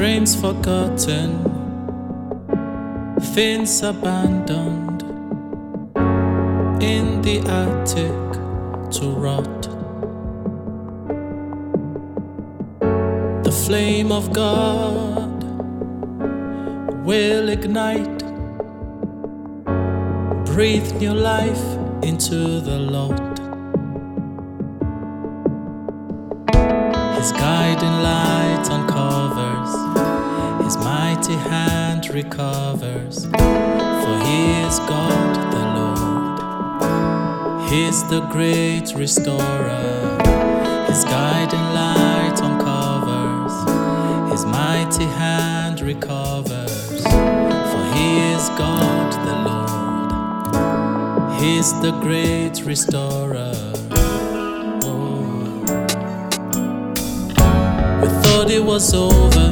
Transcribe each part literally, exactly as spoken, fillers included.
dreams forgotten, things abandoned in the attic to rot. The flame of God will ignite, breathe new life into the Lord. His guiding light uncovers, His mighty hand recovers, for He is God the Lord. He's the great restorer. His guiding light uncovers, His mighty hand recovers, for He is God the Lord. He's the great restorer. We thought it was over,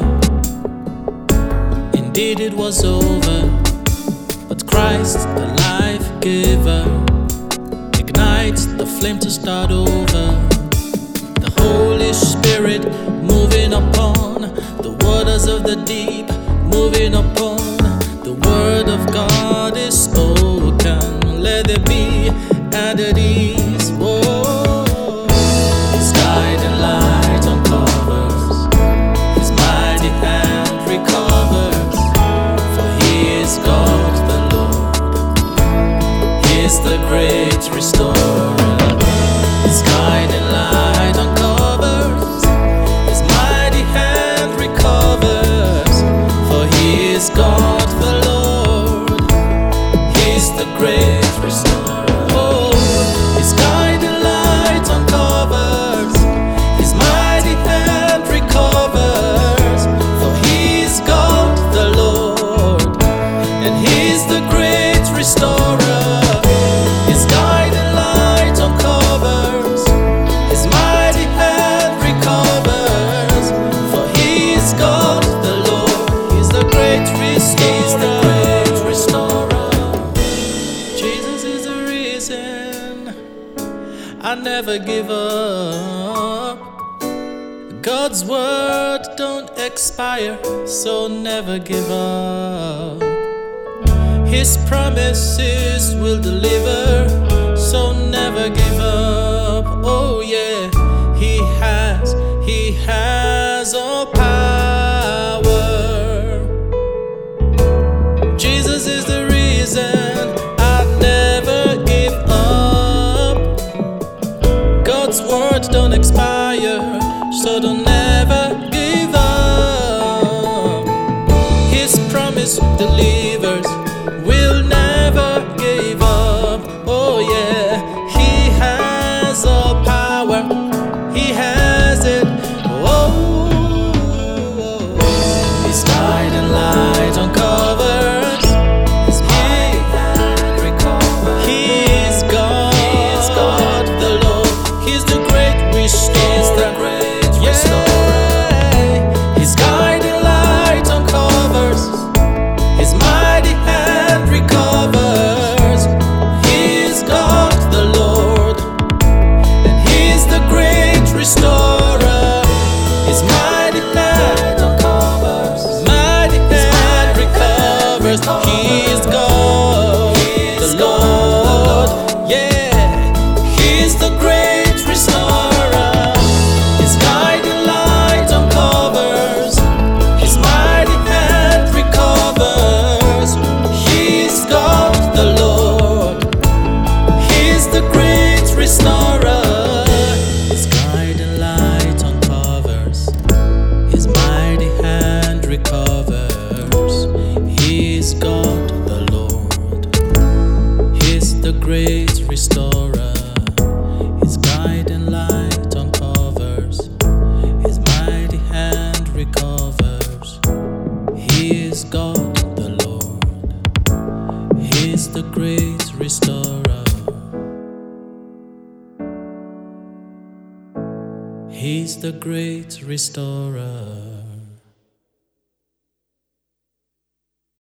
indeed it was over, but Christ, the life giver, ignites the flame to start over. The Holy Spirit moving upon the waters of the deep, moving upon the word of God is spoken. Let there be and at ease. Whoa. His guiding light uncovers, His mighty hand recovers, for He is God the Lord. He is the great restorer. His guiding light uncovers, His mighty hand recovers, for He is God the Lord. He's the great restorer. Oh, His guiding light uncovers, His mighty hand recovers, for He is God the Lord, and He's the great restorer. His guiding light uncovers, His mighty hand recovers, for He is God the Lord. He's the great restorer. Jesus is the reason I never give up. God's word don't expire, so never give up. His promises will deliver, so never give up. Oh yeah, He has, He has all power. Jesus is the reason I never give up. God's words don't expire, so don't never give up. His promise delivers, will never give up. Oh yeah, He has all power, He has it. Oh, His guiding light uncovers, His mighty hand recovers. He is God, He is God the Lord. He's the great restorer. He's the great restorer. His guiding light uncovers, His mighty hand recovers. He is God the Lord, and He's the great restorer. His mighty hand uncovers, His mighty hand recovers. He is God the Lord, yeah. He's the great restorer. His guiding light uncovers, His mighty hand recovers. He's God the Lord. He's the great restorer. His guiding light uncovers, His mighty hand recovers. He's God the Lord. He's the great restorer. His guiding light uncovers, His mighty hand recovers. He is God the Lord. He's the great restorer. He's the great restorer.